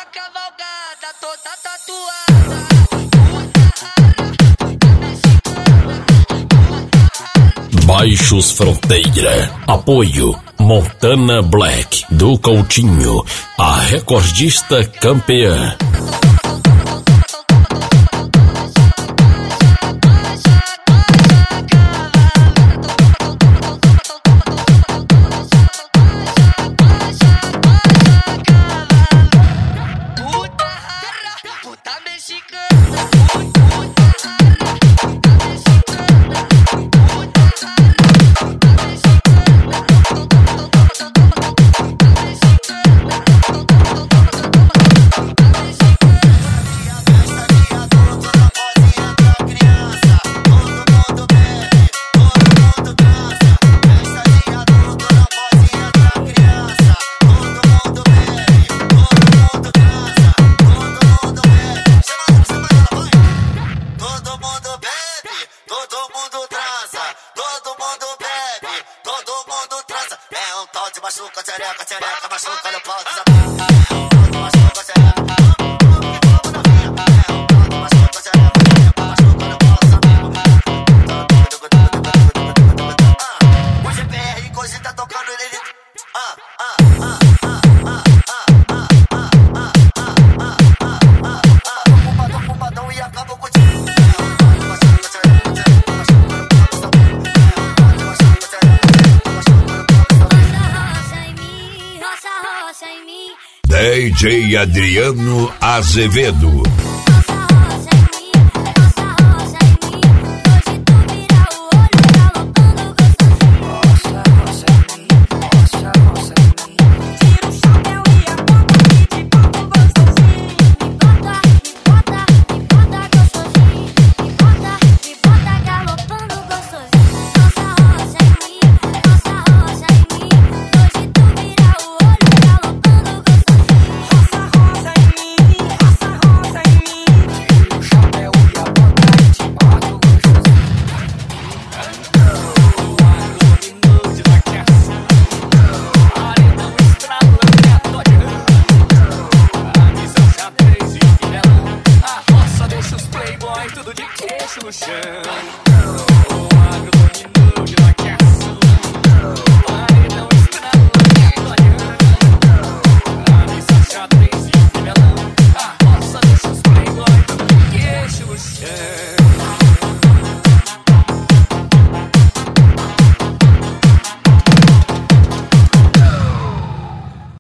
na cavalgada, toda tatuada. Baixos Fronteira. Apoio Montana Black do Coutinho, a recordista campeã. Machuca, tchereca, tchereca, machuca no pau dos machuca, tchereca. Machuca, tchereca, machuca no pau dos amigos. Hoje PR, hoje tá tocando nele. Tô fumadão e acabo contigo. DJ Adriano Azevedo.